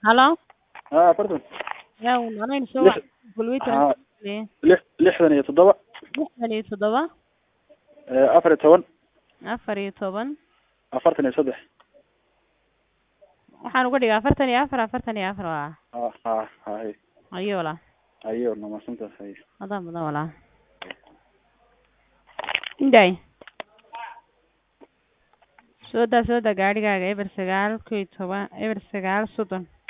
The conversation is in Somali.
Halo? Pardon. Yaa walaalayn soo wac bulweyta lixdan iyo toddoba 67 afar iyo toban 14 afartan iyo saddex waxaan uga dhigaa 44 waa hay ayo wala ayo namaasanta hay adan badan wala inday soo da gaarigaaga eber 9 11 eber 9 30